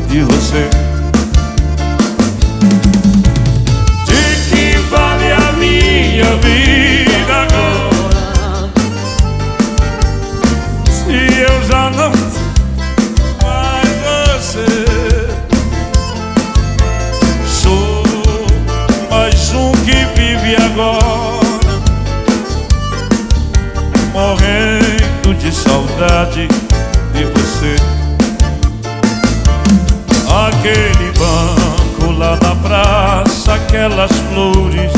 de você. De que vale a minha vida agora, se eu já não tenho mais você? Sou mais um que vive agora, morrendo de saudade de você. Aquele banco lá na praça, aquelas flores,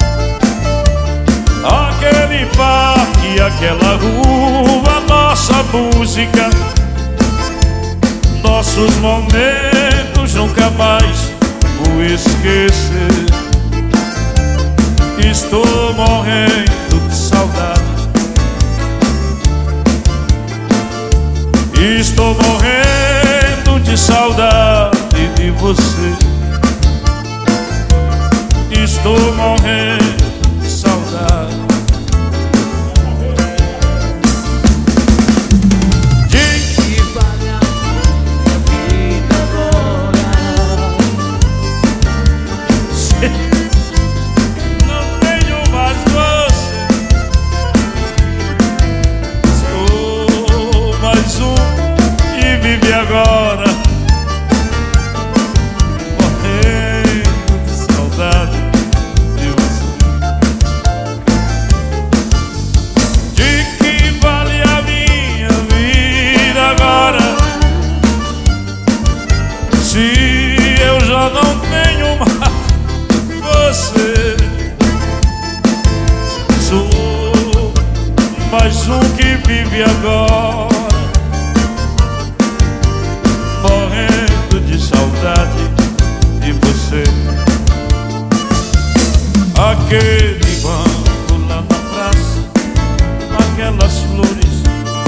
aquele parque, aquela rua, nossa música, nossos momentos nunca mais vou esquecer. Estou morrendo de saudade, estou morrendo de saudade de você. Estou morrendo de saudade. De que vale a minha vida agora, se não tenho mais você? Sou mais um que vive agora, morrendo de saudade de você. De que vale a minha vida agora, se eu já não tenho mais você? Sou mais um que vive agora, morrendo de saudade de você. Aquele banco lá na praça, aquelas flores,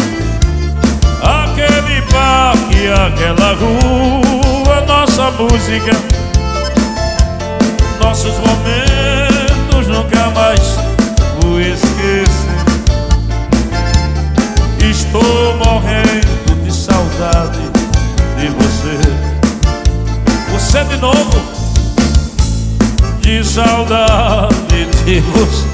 aquele parque, aquela rua, nossa música, nossos momentos nunca mais vou esquecer. Estou morrendo de saudade de você. Você de novo, de saudade de você.